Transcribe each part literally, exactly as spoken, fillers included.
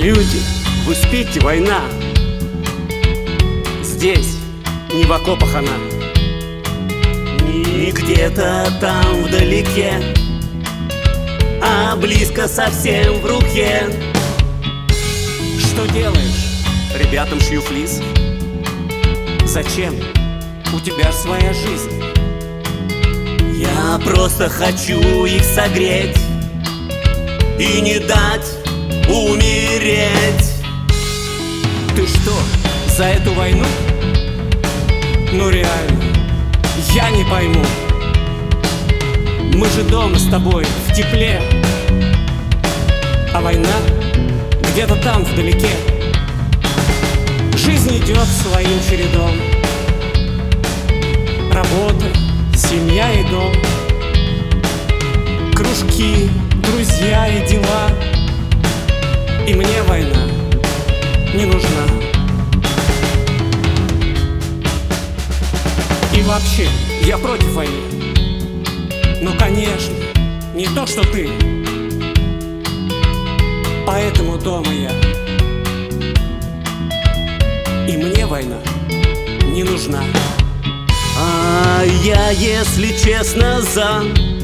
Люди, вы спите, война. Здесь, не в окопах она, не где-то там вдалеке, а близко совсем в руке. Что делаешь? Ребятам шью флис. Зачем? У тебя ж своя жизнь. Я просто хочу их согреть и не дать умереть. Ты что, за эту войну? Ну реально, я не пойму. Мы же дома с тобой в тепле, а война где-то там вдалеке. Жизнь идет своим чередом. Работа, семья и дом, кружки, друзья и дела. И мне война не нужна. И вообще, я против войны. Ну конечно, не то что ты. Поэтому дома я. И мне война не нужна. А я, если честно, за.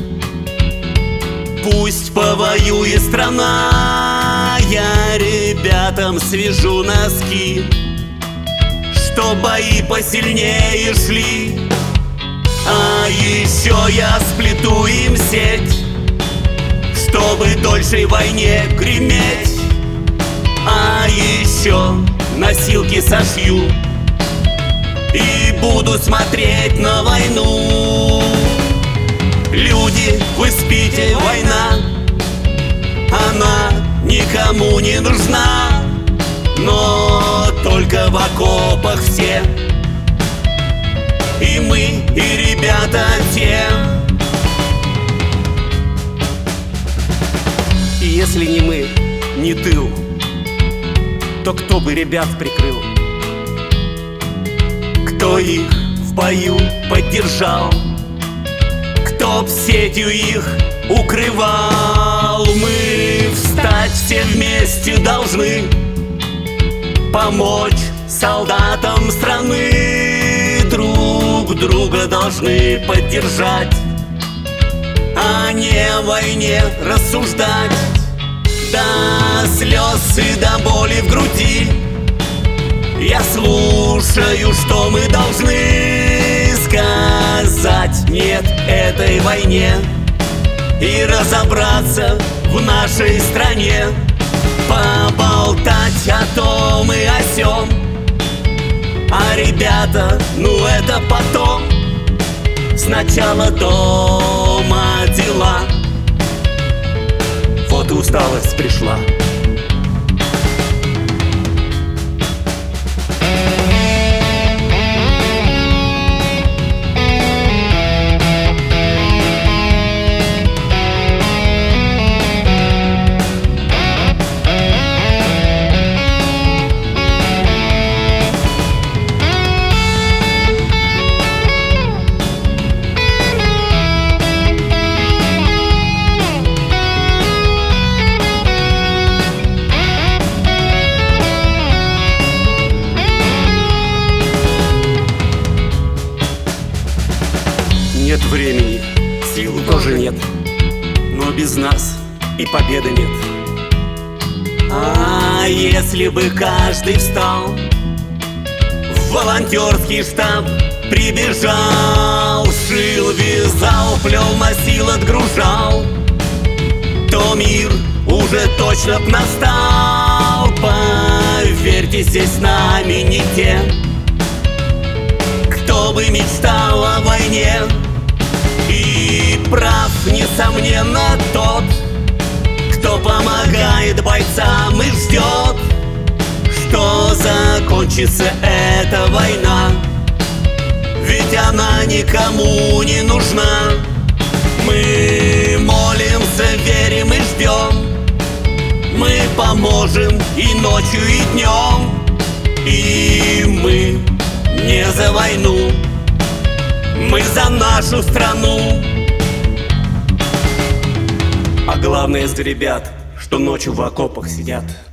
Пусть повоюет страна. Я ребятам свяжу носки, что бои посильнее шли. А еще я сплету им сеть, чтобы дольшей войне греметь. А еще носилки сошью и буду смотреть на войну. Люди, вы спите, война, она никому не нужна, но только в окопах все. И мы, и ребята те. И если не мы, не тыл, то кто бы ребят прикрыл? Кто их в бою поддержал? Кто б сетью их укрывал? Мы встать все вместе должны, помочь солдатам страны, друг друга должны поддержать, а не о войне рассуждать. До слез и до боли в груди я слушаю, что мы должны сказать нет этой войне и разобраться в нашей стране, поболтать о том и о сём. А ребята, ну это потом, сначала дома дела. Вот и усталость пришла. Нет времени, сил тоже нет, но без нас и победы нет. А если бы каждый встал, в волонтерский штаб прибежал, шил, вязал, плел, носил, отгружал, то мир уже точно б настал. Поверьте, здесь с нами не те, кто бы мечтал о войне. И прав, несомненно, тот, кто помогает бойцам и ждет, что закончится эта война. Ведь она никому не нужна. Мы молимся, верим и ждем, мы поможем и ночью, и днем. И мы не за войну, мы за нашу страну. А главное за ребят, что ночью в окопах сидят.